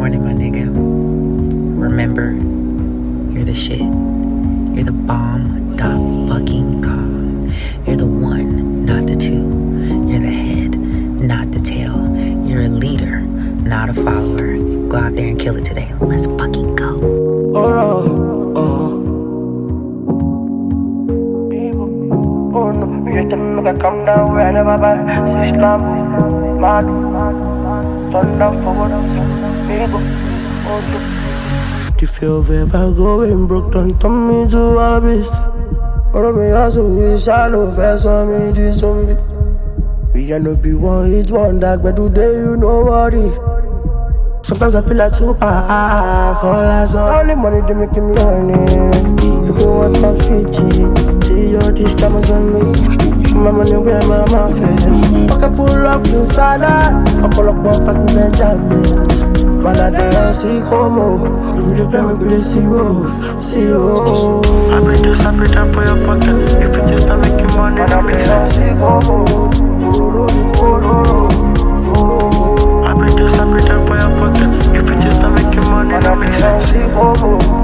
morning, my nigga. Remember, you're the shit. You're the bomb. Fucking com. You're the one, not the two. You're the head, not the tail. You're a leader, not a follower. Go out there and kill it today. Let's fucking go. Oh no, you tell me to come down whenever I see Islam, mad, turn down for what I'm saying, nigga. Oh no. If you've ever going broke, don't turn me to a beast. Or me also wish I know first on me this zombie. We can no be one hit one dark, but today you know what it. Sometimes I feel like super only money they make me money. People want my Fiji. See all these diamonds on me. My money where my mouth is. Pocket full of inside. I pull up one fucking Benjamin. When I dare see Como. If you declare me, be the zero. I bring this appetite for your pocket. If you just not making money, when I dare see Como. I bring this appetite for your pocket. If you just not making money, when I dare see Como.